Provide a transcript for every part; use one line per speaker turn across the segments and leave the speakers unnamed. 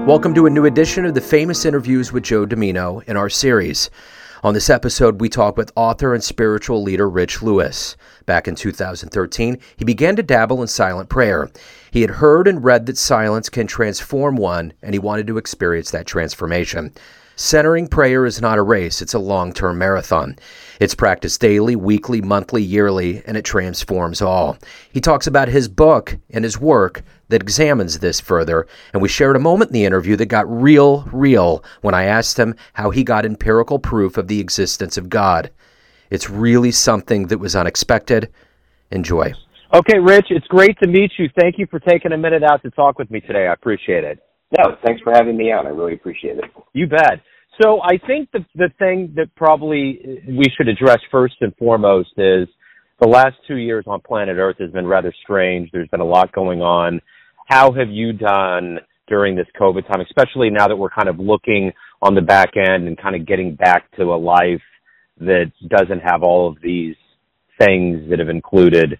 Welcome to a new edition of the Famous Interviews with Joe Dimino in our series. On this episode, we talk with author and spiritual leader Rich Lewis. Back in 2013, he began to dabble in silent prayer. He had heard and read that silence can transform one, and he wanted to experience that transformation. Centering prayer is not a race, it's a long-term marathon. It's practiced daily, weekly, monthly, yearly, and it transforms all. He talks about his book and his work that examines this further, and we shared a moment in the interview that got real when I asked him how he got empirical proof of the existence of God. It's really something that was unexpected. Enjoy.
Okay, Rich, it's great to meet you. Thank you for taking a minute out to talk with me today. I appreciate it.
No, thanks for having me on. I really appreciate it.
You bet. So I think the thing that probably we should address first and foremost is the last 2 years on planet Earth has been rather strange. There's been a lot going on. How have you done during this COVID time, especially now that we're kind of looking on the back end and kind of getting back to a life that doesn't have all of these things that have included,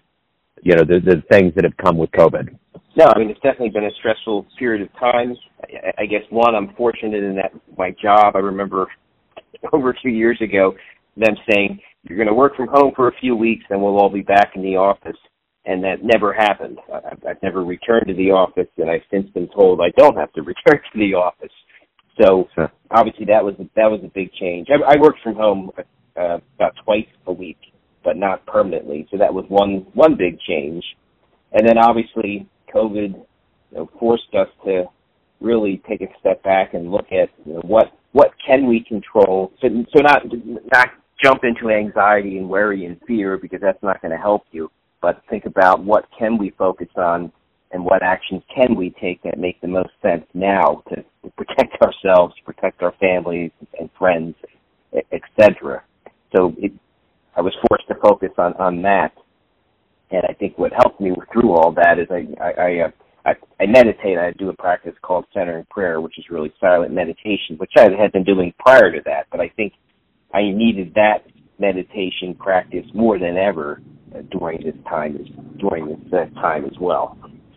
the things that have come with COVID?
No, I mean, it's definitely been a stressful period of time. I guess, one, I'm fortunate in that my job, I remember over 2 years ago, them saying, you're going to work from home for a few weeks, then we'll all be back in the office. And that never happened. I've never returned to the office, and I've since been told I don't have to return to the office. So obviously that was a big change. I worked from home about twice a week, but not permanently. So that was one big change. And then obviously COVID forced us to really take a step back and look at what can we control. So not jump into anxiety and worry and fear, because that's not going to help you. But think about what can we focus on and what actions can we take that make the most sense now to protect ourselves, protect our families and friends, etc. So I was forced to focus on that. And I think what helped me through all that is I meditate. I do a practice called centering prayer, which is really silent meditation, which I had been doing prior to that. But I think I needed that meditation practice more than ever during this time as well.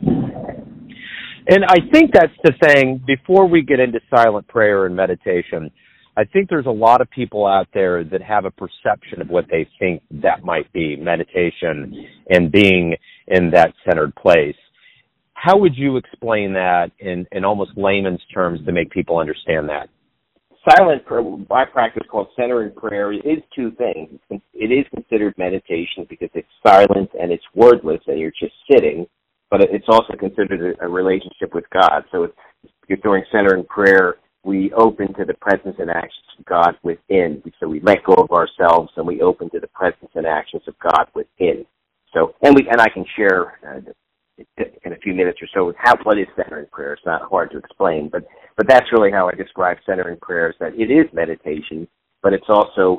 And I think that's the thing. Before we get into silent prayer and meditation, I think there's a lot of people out there that have a perception of what they think that might be meditation and being in that centered place. How would you explain that in almost layman's terms to make people understand that?
Silent prayer, my practice called centering prayer, is two things. It is considered meditation because it's silent and it's wordless and you're just sitting, but it's also considered a relationship with God. So during centering prayer, we open to the presence and actions of God within. So we let go of ourselves and we open to the presence and actions of God within. So, and I can share in a few minutes or so what is centering prayer. It's not hard to explain, but that's really how I describe centering prayer, is that it is meditation, but it's also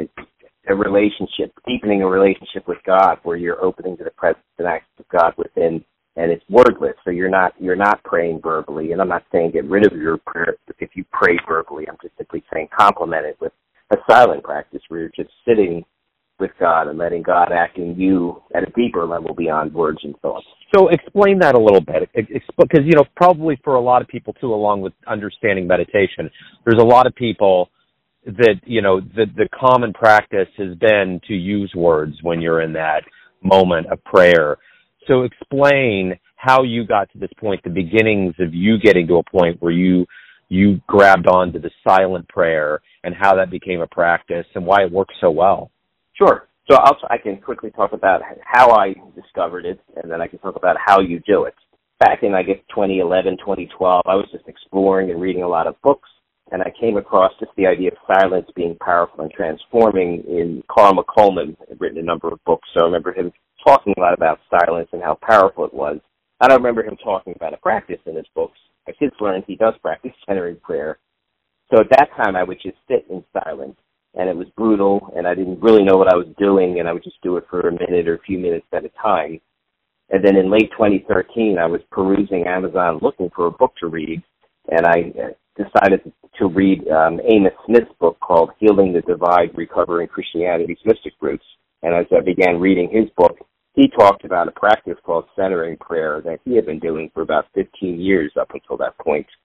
a relationship, deepening a relationship with God, where you're opening to the presence and actions of God within, and it's wordless. So you're not praying verbally, and I'm not saying get rid of your prayer if you pray verbally. I'm just simply saying complement it with a silent practice where you're just sitting with God and letting God act in you at a deeper level beyond words and thoughts.
So explain that a little bit, because, probably for a lot of people, too, along with understanding meditation, there's a lot of people that, the common practice has been to use words when you're in that moment of prayer. So explain how you got to this point, the beginnings of you getting to a point where you grabbed onto the silent prayer and how that became a practice and why it works so well.
Sure. So I can quickly talk about how I discovered it, and then I can talk about how you do it. Back in, 2011, 2012, I was just exploring and reading a lot of books, and I came across just the idea of silence being powerful and transforming in Carl McColman. Had written a number of books, so I remember him talking a lot about silence and how powerful it was. I don't remember him talking about a practice in his books. I've since learned he does practice centering prayer. So at that time, I would just sit in silence. And it was brutal, and I didn't really know what I was doing, and I would just do it for a minute or a few minutes at a time. And then in late 2013, I was perusing Amazon looking for a book to read, and I decided to read Amos Smith's book called Healing the Divide, Recovering Christianity's Mystic Roots. And as I began reading his book, he talked about a practice called centering prayer that he had been doing for about 15 years up until that point,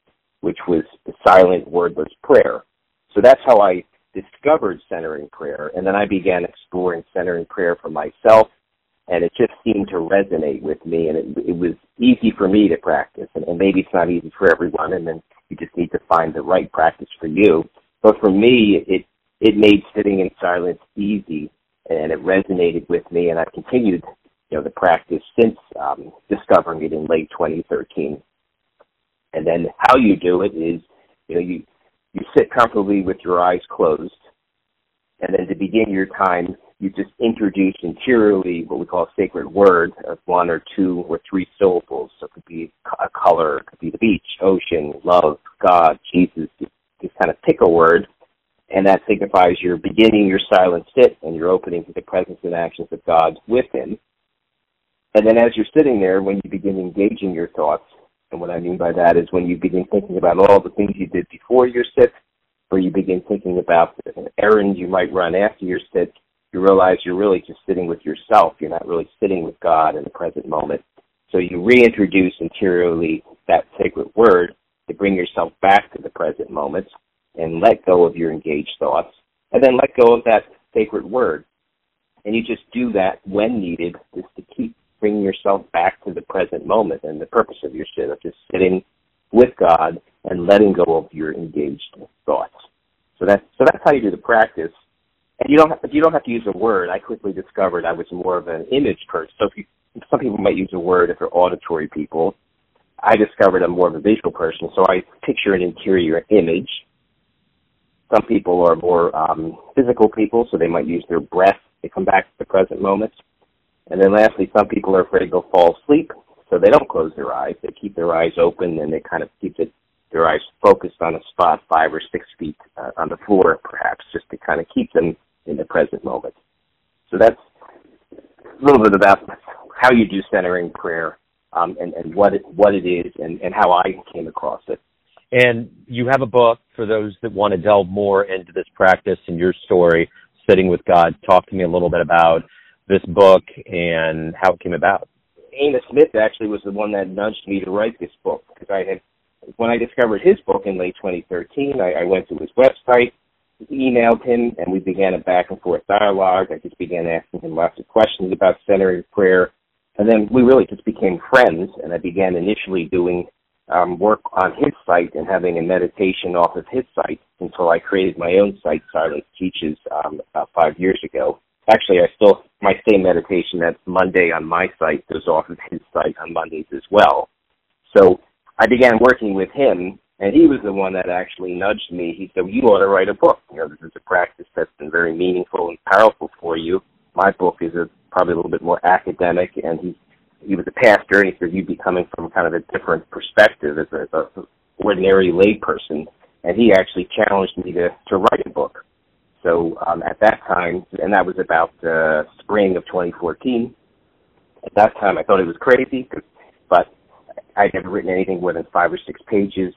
which was the silent, wordless prayer. So that's how I discovered centering prayer, and then I began exploring centering prayer for myself, and it just seemed to resonate with me, and it was easy for me to practice, and maybe it's not easy for everyone, and then you just need to find the right practice for you. But for me, it made sitting in silence easy, and it resonated with me, and I've continued, the practice since discovering it in late 2013. And then how you do it is, you sit comfortably with your eyes closed, and then to begin your time, you just introduce interiorly what we call a sacred word of 1 or 2 or 3 syllables. So it could be a color, it could be the beach, ocean, love, God, Jesus. Just kind of pick a word, and that signifies you're beginning your silent sit and you're opening to the presence and actions of God with Him. And then as you're sitting there, when you begin engaging your thoughts, and what I mean by that is when you begin thinking about all the things you did before your sit, or you begin thinking about an errand you might run after your sit, you realize you're really just sitting with yourself. You're not really sitting with God in the present moment. So you reintroduce interiorly that sacred word to bring yourself back to the present moment and let go of your engaged thoughts, and then let go of that sacred word. And you just do that when needed, just to keep bringing yourself back to the present moment and the purpose of your sit, of just sitting with God and letting go of your engaged thoughts. So that's how you do the practice. And you don't have to use a word. I quickly discovered I was more of an image person. So some people might use a word if they're auditory people. I discovered I'm more of a visual person, so I picture an interior image. Some people are more physical people, so they might use their breath to come back to the present moment. And then lastly, some people are afraid they'll fall asleep, so they don't close their eyes. They keep their eyes open, and they kind of keep their eyes focused on a spot 5 or 6 feet on the floor, perhaps, just to kind of keep them in the present moment. So that's a little bit about how you do centering prayer, and what it is and how I came across it.
And you have a book for those that want to delve more into this practice and your story, Sitting with God. Talk to me a little bit about this book and how it came about.
Amos Smith actually was the one that nudged me to write this book, because when I discovered his book in late 2013, I went to his website, emailed him, and we began a back and forth dialogue. I just began asking him lots of questions about centering prayer, and then we really just became friends, and I began initially doing work on his site and having a meditation off of his site until I created my own site, Silence Teaches, about 5 years ago. Actually, my same meditation that's Monday on my site goes off of his site on Mondays as well. So I began working with him, and he was the one that actually nudged me. He said, you ought to write a book. This is a practice that's been very meaningful and powerful for you. My book is probably a little bit more academic, and he was a pastor, and he said, you'd be coming from kind of a different perspective as an ordinary layperson, and he actually challenged me to write a book. So at that time, and that was about spring of 2014, at that time I thought it was crazy, but I'd never written anything more than 5 or 6 pages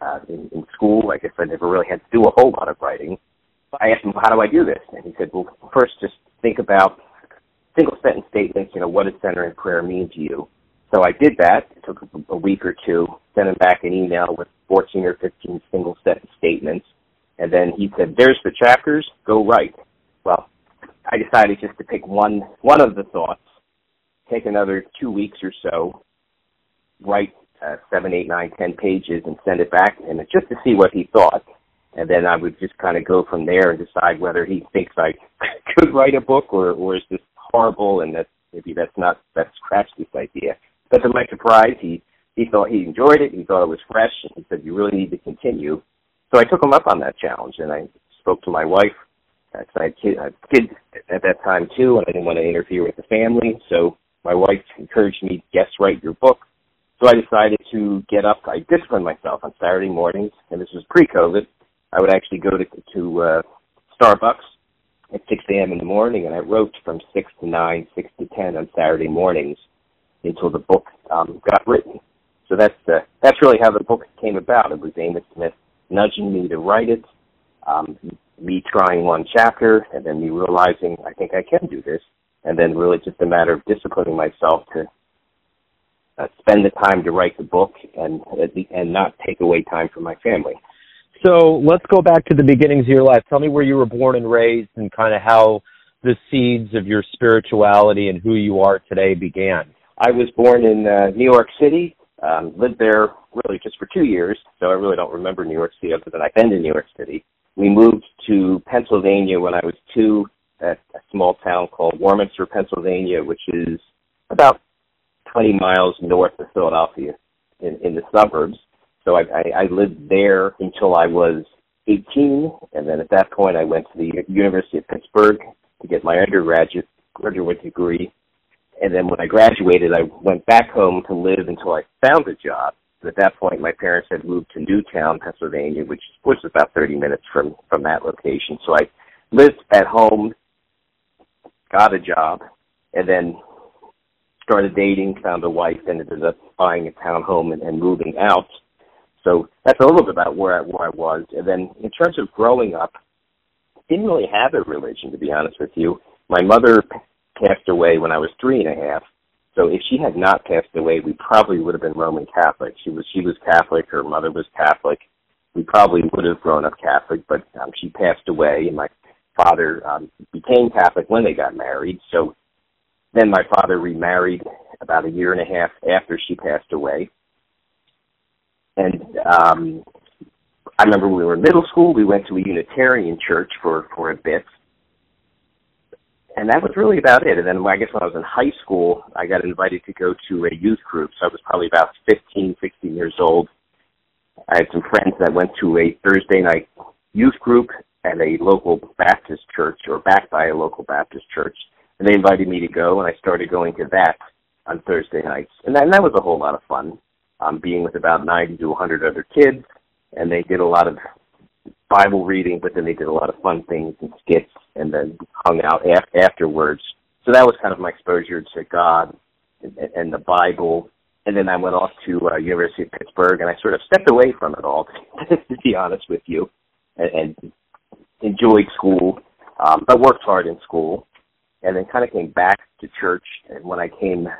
in school. I guess I never really had to do a whole lot of writing. I asked him, how do I do this? And he said, well, first just think about single sentence statements, what does centering prayer mean to you? So I did that. It took a week or two, sent him back an email with 14 or 15 single sentence statements. And then he said, there's the chapters, go write. Well, I decided just to pick one of the thoughts, take another 2 weeks or so, write 7, 8, 9, 10 pages and send it back to him just to see what he thought. And then I would just kind of go from there and decide whether he thinks I could write a book or is this horrible and that maybe let's scratch this idea. But to my surprise, he thought he enjoyed it. He thought it was fresh. And he said, you really need to continue. So I took him up on that challenge, and I spoke to my wife. I had kids at that time, too, and I didn't want to interfere with the family. So my wife encouraged me, yes, write your book. So I decided to get up. I disciplined myself on Saturday mornings, and this was pre-COVID. I would actually go to Starbucks at 6 a.m. in the morning, and I wrote from 6 to 9, 6 to 10 on Saturday mornings until the book got written. So that's really how the book came about. It was Amos Smith nudging me to write it, me trying one chapter, and then me realizing I think I can do this, and then really just a matter of disciplining myself to spend the time to write the book and not take away time from my family.
So let's go back to the beginnings of your life. Tell me where you were born and raised and kind of how the seeds of your spirituality and who you are today began.
I was born in New York City, lived there really just for 2 years, so I really don't remember New York City other than I've been to New York City. We moved to Pennsylvania when I was 2 at a small town called Warminster, Pennsylvania, which is about 20 miles north of Philadelphia in the suburbs. So I lived there until I was 18, and then at that point I went to the University of Pittsburgh to get my undergraduate degree. And then when I graduated, I went back home to live until I found a job. At that point, my parents had moved to Newtown, Pennsylvania, which was about 30 minutes from that location. So I lived at home, got a job, and then started dating, found a wife, and ended up buying a townhome and moving out. So that's a little bit about where I was. And then in terms of growing up, didn't really have a religion, to be honest with you. My mother passed away when I was 3 and a half. So if she had not passed away, we probably would have been Roman Catholic. She was Catholic. Her mother was Catholic. We probably would have grown up Catholic, but she passed away, and my father became Catholic when they got married. So then my father remarried about 1.5 years after she passed away. And I remember when we were in middle school, we went to a Unitarian church for a bit. And that was really about it. And then I guess when I was in high school, I got invited to go to a youth group. So I was probably about 15, 16 years old. I had some friends that went to a Thursday night youth group at a local Baptist church, or backed by a local Baptist church. And they invited me to go, and I started going to that on Thursday nights. And that was a whole lot of fun, being with about 90 to 100 other kids. And they did a lot of Bible reading, but then they did a lot of fun things and skits, and then hung out afterwards. So that was kind of my exposure to God and the Bible. And then I went off to University of Pittsburgh, and I sort of stepped away from it all, to be honest with you, and enjoyed school, but worked hard in school, and then kind of came back to church. And when I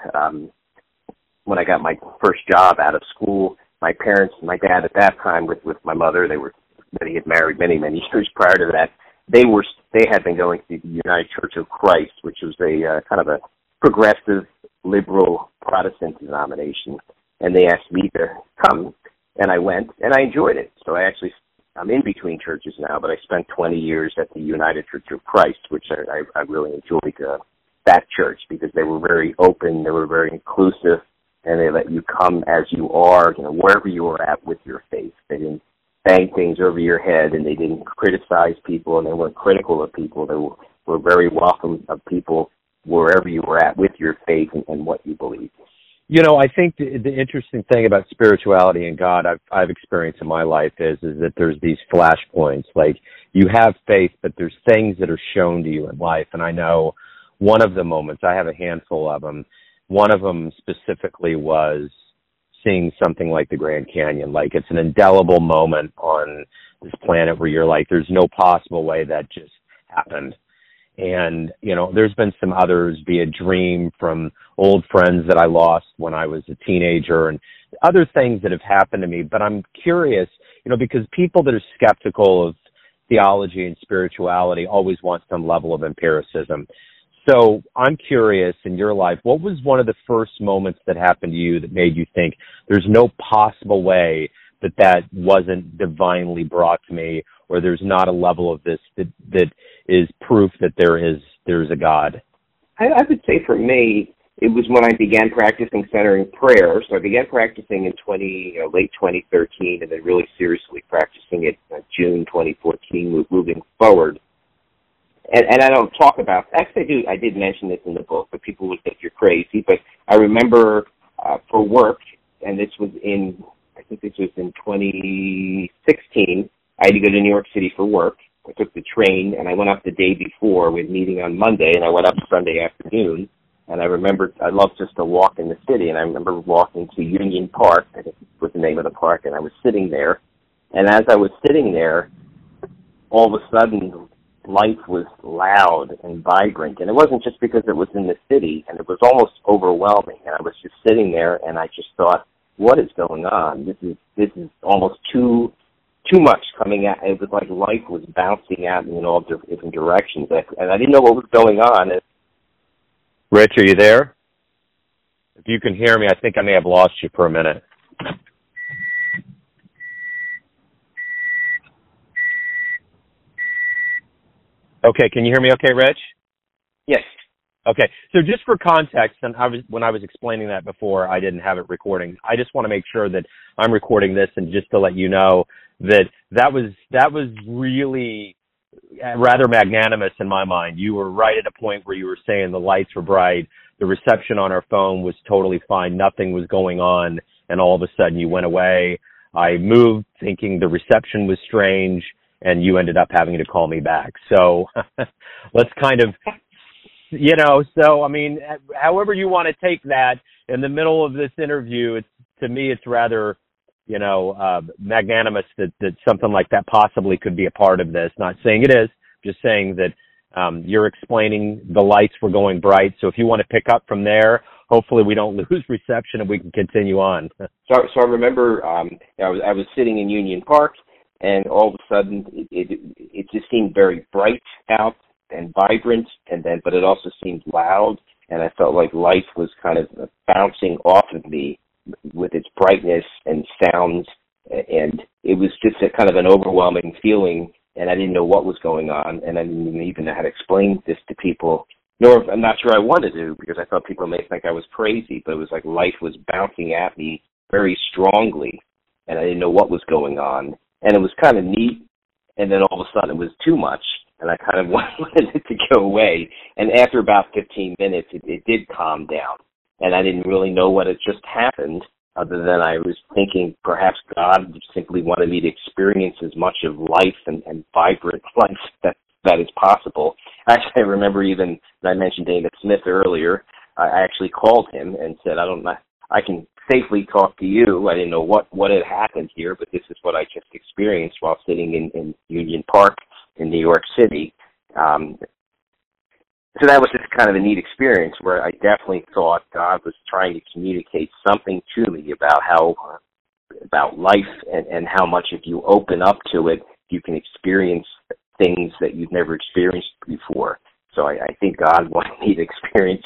got my first job out of school, my dad at that time with my mother, they had married many, many years prior to that. They had been going to the United Church of Christ, which was a kind of a progressive, liberal Protestant denomination, and they asked me to come, and I went, and I enjoyed it. So I'm in between churches now, but I spent 20 years at the United Church of Christ, which I really enjoyed that church, because they were very open, they were very inclusive, and they let you come as you are, wherever you were at with your faith. They didn't bang things over your head, and they didn't criticize people, and they weren't critical of people. They were very welcome of people wherever you were at with your faith and what you believe.
I think the interesting thing about spirituality and God I've experienced in my life is that there's these flashpoints. Like, you have faith, but there's things that are shown to you in life. And I know one of the moments, I have a handful of them, one of them specifically was seeing something like the Grand Canyon. Like, it's an indelible moment on this planet where you're like, there's no possible way that just happened. And, there's been some others, be a dream from old friends that I lost when I was a teenager, and other things that have happened to me. But I'm curious, because people that are skeptical of theology and spirituality always want some level of empiricism. So I'm curious, in your life, what was one of the first moments that happened to you that made you think there's no possible way that wasn't divinely brought to me, or there's not a level of this that is proof that there's a God?
I would say for me, it was when I began practicing centering prayer. So I began practicing in late 2013, and then really seriously practicing it June 2014, moving forward. And I don't talk about, actually I did mention this in the book, but people would think you're crazy. But I remember for work, and this was in 2016, I had to go to New York City for work. I took the train, and I went up the day before with meeting on Monday, and I went up Sunday afternoon. And I remember I loved just to walk in the city, and I remember walking to Union Park, I think was the name of the park, and I was sitting there. And as I was sitting there, all of a sudden, life was loud and vibrant. And it wasn't just because it was in the city, and it was almost overwhelming. And I was just sitting there, and I just thought, what is going on? This is almost too much coming at. It was like life was bouncing at me in all different directions, and I didn't know what was going on.
Rich, are you there? If you can hear me, I think I may have lost you for a minute. Okay, can you hear me okay, Rich?
Yes.
Okay, so just for context, and when I was explaining that before, I didn't have it recording. I just want to make sure that I'm recording this, and just to let you know that was really rather magnanimous in my mind. You were right at a point where you were saying the lights were bright, the reception on our phone was totally fine, nothing was going on, and all of a sudden you went away. I moved thinking the reception was strange, and you ended up having to call me back. So let's kind of, so, I mean, however you want to take that in the middle of this interview, to me, it's rather, magnanimous that something like that possibly could be a part of this. Not saying it is, just saying that you're explaining the lights were going bright. So if you want to pick up from there, hopefully we don't lose reception and we can continue on.
So I remember I was sitting in Union Park, and all of a sudden it just seemed very bright out and vibrant, but it also seemed loud, and I felt like life was kind of bouncing off of me with its brightness and sounds, and it was just a kind of an overwhelming feeling, and I didn't know what was going on, and I didn't even know how to explain this to people, nor I'm not sure I wanted to, because I thought people may think I was crazy, but it was like life was bouncing at me very strongly, and I didn't know what was going on, and it was kind of neat, and then all of a sudden it was too much, and I kind of wanted it to go away, and after about 15 minutes, it did calm down, and I didn't really know what had just happened, other than I was thinking perhaps God simply wanted me to experience as much of life and vibrant life that is possible. Actually, I remember even, I mentioned David Smith earlier, I actually called him and said, I can safely talk to you. I didn't know what had happened here, but this is what I just experienced while sitting in Union Park in New York City. So that was just kind of a neat experience where I definitely thought God was trying to communicate something to me about life and how much if you open up to it, you can experience things that you've never experienced before. So I think God wanted me to experience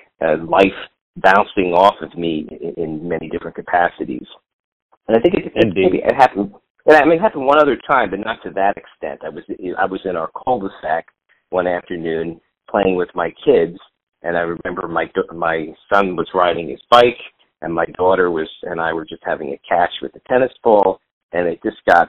life bouncing off of me in many different capacities. And I think it happened. I mean, it happened one other time, but not to that extent. I was in our cul-de-sac one afternoon playing with my kids, and I remember my son was riding his bike, and my daughter and I were just having a catch with the tennis ball, and it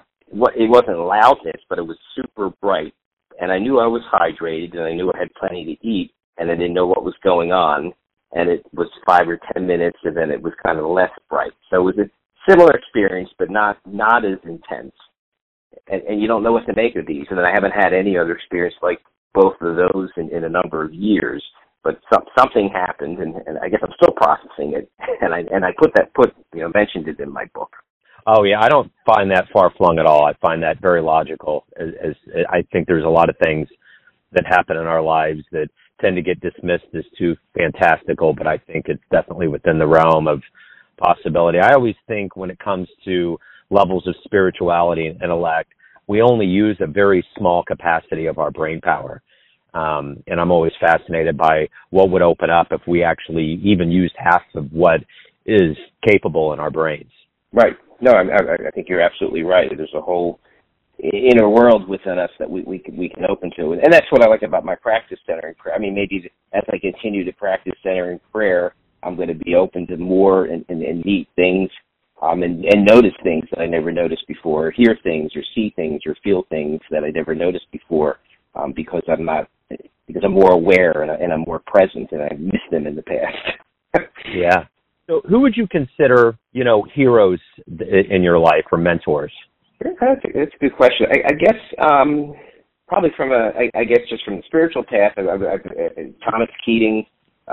wasn't loudness, but it was super bright, and I knew I was hydrated, and I knew I had plenty to eat, and I didn't know what was going on, and it was 5 or 10 minutes, and then it was kind of less bright. So it was a similar experience, but not as intense, and you don't know what to make of these, and I haven't had any other experience like both of those in a number of years, but something happened, and I guess I'm still processing it, and I mentioned it in my book.
Oh yeah, I don't find that far-flung at all. I find that very logical. As I think there's a lot of things that happen in our lives that tend to get dismissed as too fantastical, but I think it's definitely within the realm of possibility. I always think when it comes to levels of spirituality and intellect, we only use a very small capacity of our brain power. And I'm always fascinated by what would open up if we actually even used half of what is capable in our brains.
Right. No, I think you're absolutely right. There's a whole inner world within us that we can open to. And that's what I like about my practice centering prayer. I mean, maybe as I continue to practice centering prayer, I'm going to be open to more and neat things. And notice things that I never noticed before, or hear things, or see things, or feel things that I never noticed before, because I'm more aware and I'm more present, and I missed them in the past.
Yeah. So, who would you consider, heroes in your life or mentors?
That's a good question. I guess probably just from the spiritual path. Thomas Keating.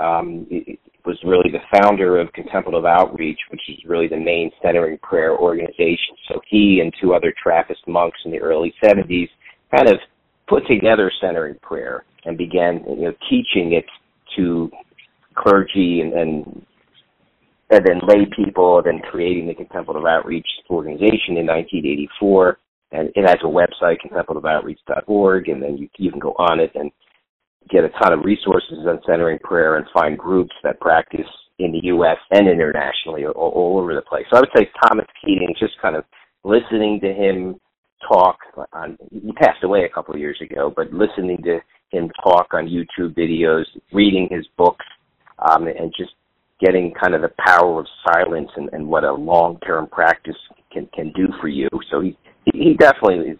Was really the founder of Contemplative Outreach, which is really the main centering prayer organization. So he and 2 other Trappist monks in the early 70s kind of put together centering prayer and began, teaching it to clergy and and then lay people, then creating the Contemplative Outreach organization in 1984. And it has a website, contemplativeoutreach.org, and then you can go on it and get a ton of resources on centering prayer and find groups that practice in the U.S. and internationally, all over the place. So I would say Thomas Keating, just kind of listening to him talk he passed away a couple of years ago, but listening to him talk on YouTube videos, reading his books, and just getting kind of the power of silence and what a long-term practice can do for you. So he definitely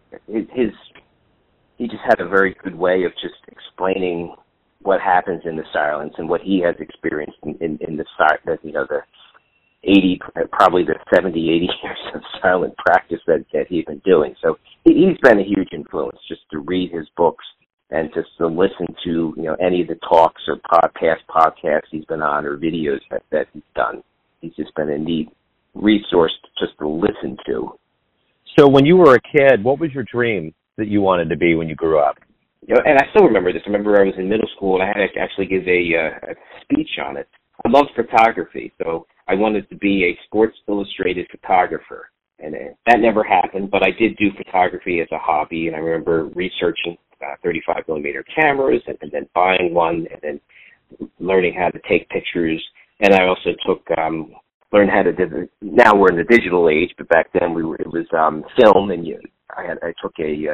he just had a very good way of just explaining what happens in the silence and what he has experienced in the the 80, probably the 70, 80 years of silent practice that he's been doing. So he's been a huge influence, just to read his books and just to listen to any of the talks or past podcasts he's been on or videos that he's done. He's just been a neat resource just to listen to.
So when you were a kid, what was your dream that you wanted to be when you grew up?
And I still remember this. I remember I was in middle school, and I had to actually give a speech on it. I loved photography, so I wanted to be a Sports Illustrated photographer. And that never happened, but I did do photography as a hobby, and I remember researching 35-millimeter cameras and then buying one and then learning how to take pictures. And I also learned how to do now we're in the digital age, but back then it was film, and I took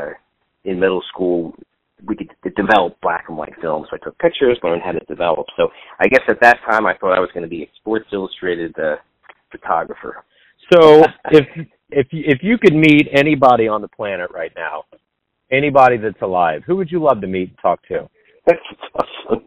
in middle school we could develop black and white film, so I took pictures, learned how to develop. So I guess at that time I thought I was going to be a Sports Illustrated photographer.
So if you could meet anybody on the planet right now, anybody that's alive, who would you love to meet and talk to?
That's awesome.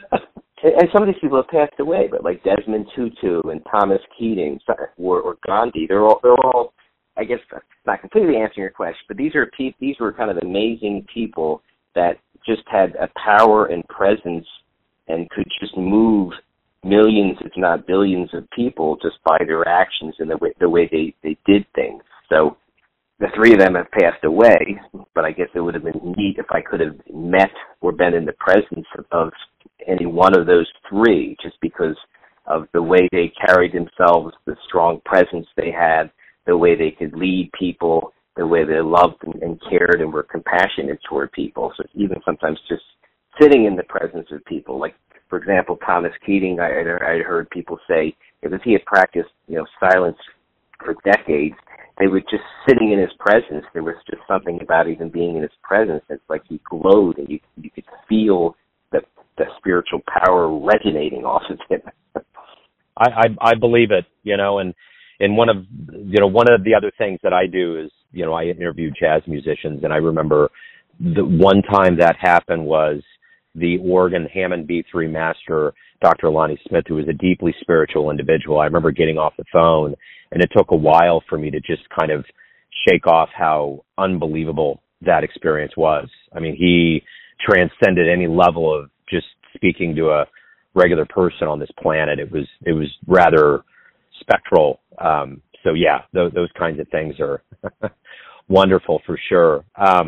And some of these people have passed away, but like Desmond Tutu and Thomas Keating or Gandhi, they're all. I guess not completely answering your question, but these were kind of amazing people that just had a power and presence and could just move millions, if not billions, of people just by their actions and the way they did things. So the three of them have passed away, but I guess it would have been neat if I could have met or been in the presence of any one of those three, just because of the way they carried themselves, the strong presence they had, the way they could lead people, the way they loved and cared and were compassionate toward people. So even sometimes just sitting in the presence of people, like, for example, Thomas Keating, I heard people say, if he had practiced, silence for decades, they were just sitting in his presence. There was just something about even being in his presence. It's like he glowed, and you could feel the spiritual power resonating off of him.
I believe it, and one of the other things that I do is, I interview jazz musicians, and I remember the one time that happened was the organ Hammond B3 master, Dr. Lonnie Smith, who was a deeply spiritual individual. I remember getting off the phone, and it took a while for me to just kind of shake off how unbelievable that experience was. I mean, he transcended any level of just speaking to a regular person on this planet. It was rather spectral. So yeah, those kinds of things are wonderful for sure.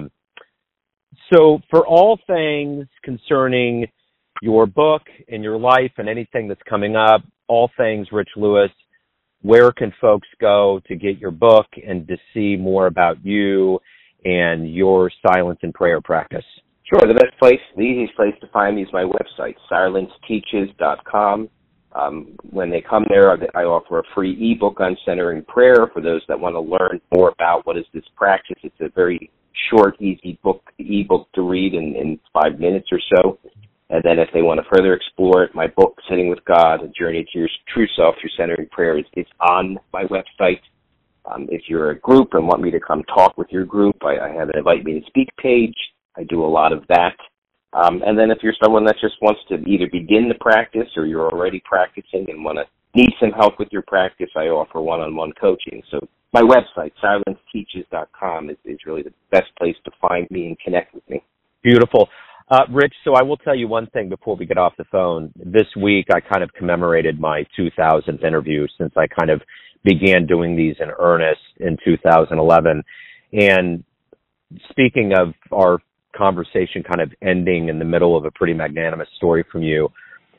So for all things concerning your book and your life and anything that's coming up, all things Rich Lewis, where can folks go to get your book and to see more about you and your silence and prayer practice?
Sure. The easiest place to find me is my website, silenceteaches.com. When they come there, I offer a free ebook on centering prayer for those that want to learn more about what is this practice. It's a very short, easy ebook to read in 5 minutes or so. And then if they want to further explore it, my book, Sitting with God, A Journey to Your True Self Through Centering Prayer, is on my website. If you're a group and want me to come talk with your group, I have an Invite Me to Speak page. I do a lot of that. And then if you're someone that just wants to either begin the practice or you're already practicing and need some help with your practice, I offer one-on-one coaching. So my website, silenceteaches.com, is really the best place to find me and connect with me.
Beautiful. Rich, so I will tell you one thing before we get off the phone. This week, I kind of commemorated my 2000th interview since I kind of began doing these in earnest in 2011. And speaking of our conversation kind of ending in the middle of a pretty magnanimous story from you,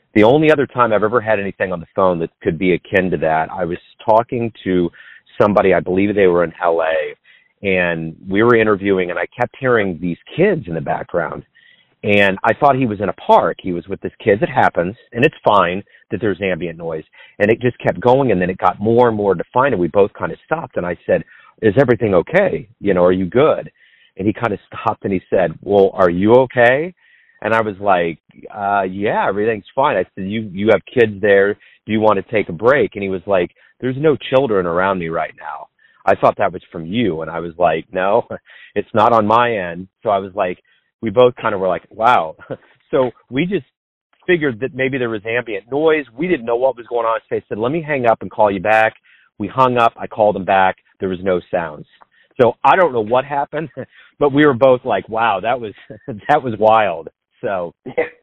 The only other time I've ever had anything on the phone that could be akin to that, I was talking to somebody, I believe they were in LA, and we were interviewing, and I kept hearing these kids in the background. And I thought he was in a park. He was with his kids. It happens, and it's fine that there's ambient noise. And it just kept going, and then it got more and more defined, and we both kind of stopped. And I said, is everything okay? Are you good? And he kind of stopped, and he said, well, are you okay? And I was like, yeah, everything's fine. I said, you have kids there. Do you want to take a break? And he was like, there's no children around me right now. I thought that was from you. And I was like, no, it's not on my end. So I was like, we both kind of were like, wow. So we just figured that maybe there was ambient noise. We didn't know what was going on. So I said, let me hang up and call you back. We hung up. I called him back. There was no sounds. So I don't know what happened, but we were both like, wow, that was wild. So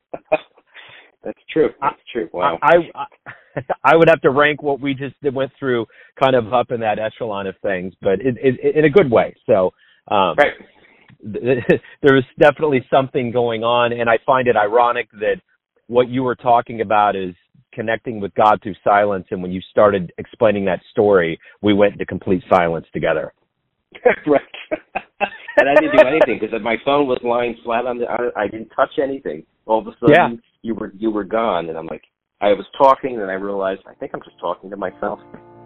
that's true. That's true. Wow.
I would have to rank what we just went through kind of up in that echelon of things, but in a good way. So,
right.
There was definitely something going on, and I find it ironic that what you were talking about is connecting with God through silence, and when you started explaining that story, we went into complete silence together.
Right. And I didn't do anything because my phone was lying flat on I didn't touch anything. All of a sudden, you were gone, and I'm like, I was talking, and I realized I think I'm just talking to myself.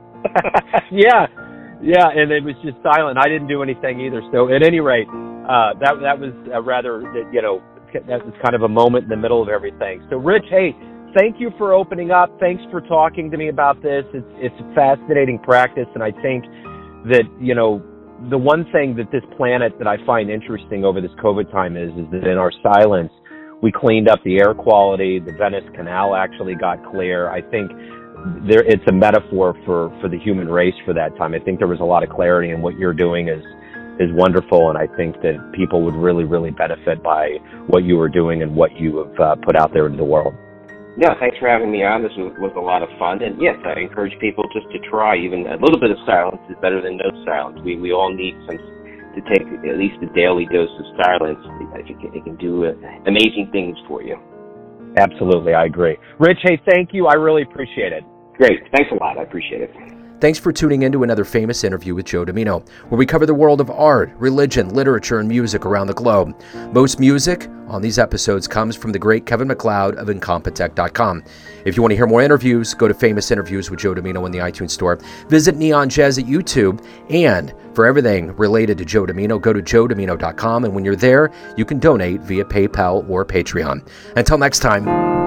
Yeah, and it was just silent. I didn't do anything either. So at any rate, that was rather, that was kind of a moment in the middle of everything. So Rich, hey, thank you for opening up. Thanks for talking to me about this. It's a fascinating practice, and I think that, the one thing that this planet that I find interesting over this COVID time is that in our silence, we cleaned up the air quality. The Venice Canal actually got clear. I think it's a metaphor for the human race for that time. I think there was a lot of clarity, and what you're doing is wonderful, and I think that people would really, really benefit by what you were doing and what you have put out there into the world.
Yeah, thanks for having me on. This was a lot of fun, and yes, I encourage people just to try. Even a little bit of silence is better than no silence. We all need to take at least a daily dose of silence. I think it can do amazing things for you.
Absolutely, I agree. Rich, hey, thank you. I really appreciate it.
Great. Thanks a lot. I appreciate it.
Thanks for tuning in to another famous interview with Joe Dimino, where we cover the world of art, religion, literature, and music around the globe. Most music on these episodes comes from the great Kevin MacLeod of Incompetech.com. If you want to hear more interviews, go to Famous Interviews with Joe Dimino in the iTunes Store. Visit Neon Jazz at YouTube, and for everything related to Joe Dimino, go to joedimino.com, and when you're there, you can donate via PayPal or Patreon. Until next time.